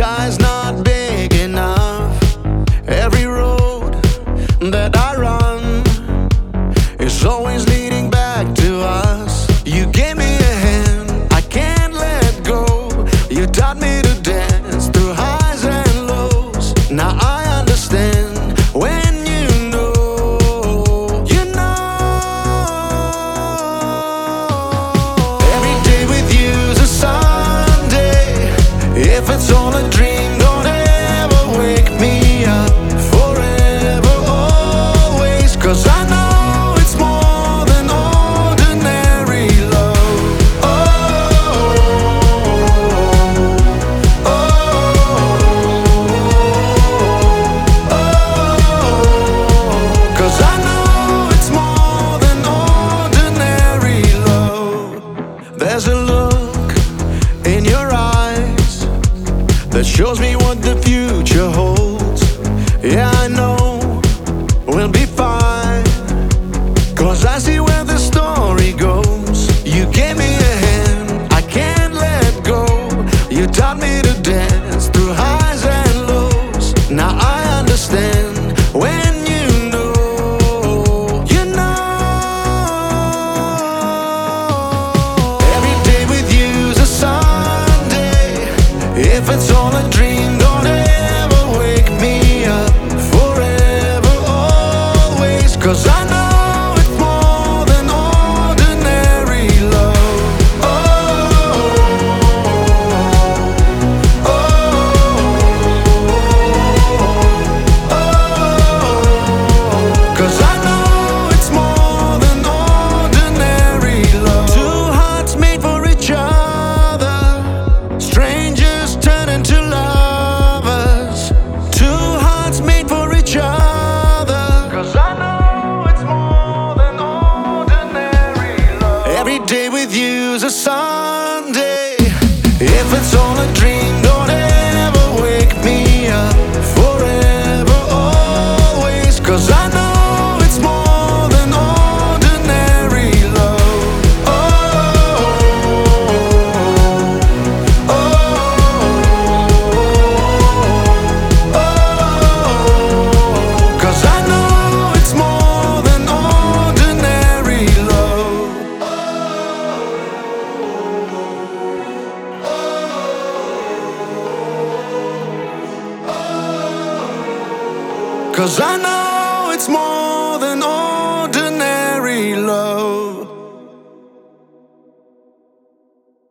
sky's not big enough. Every road that I run is always leading back to us. You gave me a hand, I can't let go. You taught me to dance through highs and lows. Now I understand when you know, you know. Every day with you's a Sunday. If it's all a dream, don't ever wake me up. Forever, always, 'cause I know it's more than ordinary love. Cause I know it's more than ordinary love. There's a look in your eyes that shows me what the future holds. Yeah, I know we'll be fine, 'cause I see where the story goes. You gave me a hand, I can't let go. You taught me to dance through highs and lows. Now I understand when you know, you know. Every day with you's a Sunday. If it's all a dream, don't ever wake me up. Forever, always, 'cause I know it's more than ordinary love. Cause I know it's more than ordinary love. Two hearts made for each other, strangers turn into lovers. Two hearts made for each other, 'cause I know it's more than ordinary love. Every day with you's a Sunday. If it's all a dream, don't ever wake me up. Forever, always, 'cause I know it's more than ordinary love. Cause I know it's more than ordinary love. Cause I know it's more